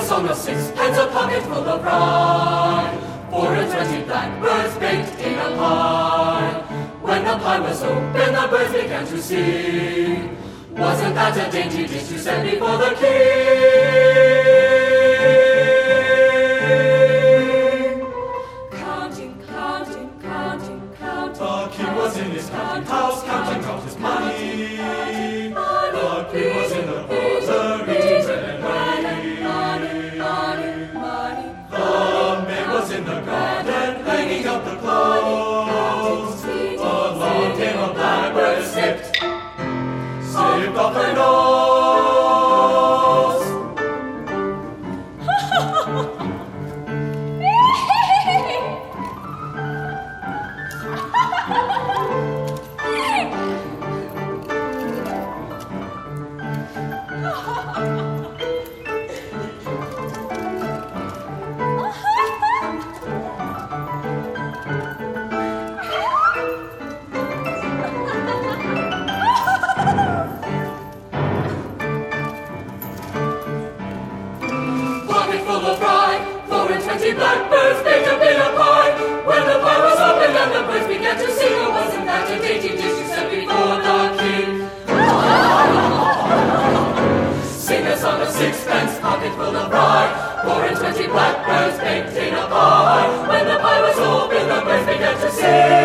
song of sixpence, a pocket full of rye, 4 and 20 blackbirds baked in a pie. When the pie was open, the birds began to sing. Wasn't that a dainty dish to set before the king? Counting, counting, counting, counting. The king was in his counting house, counting out his money. The queen was in the parlor, eating bread and honey. The maid was in the garden, hanging up the clothes. Along came a blackbird, snipped off her nose. Full of rye, 4 and 20 blackbirds baked up in a pie. When the pie was opened and the birds began to sing, oh, wasn't that a dainty dish to set before the king? Sing a song of sixpence, pocket full of rye, 4 and 20 blackbirds baked in a pie. When the pie was opened, the birds began to sing.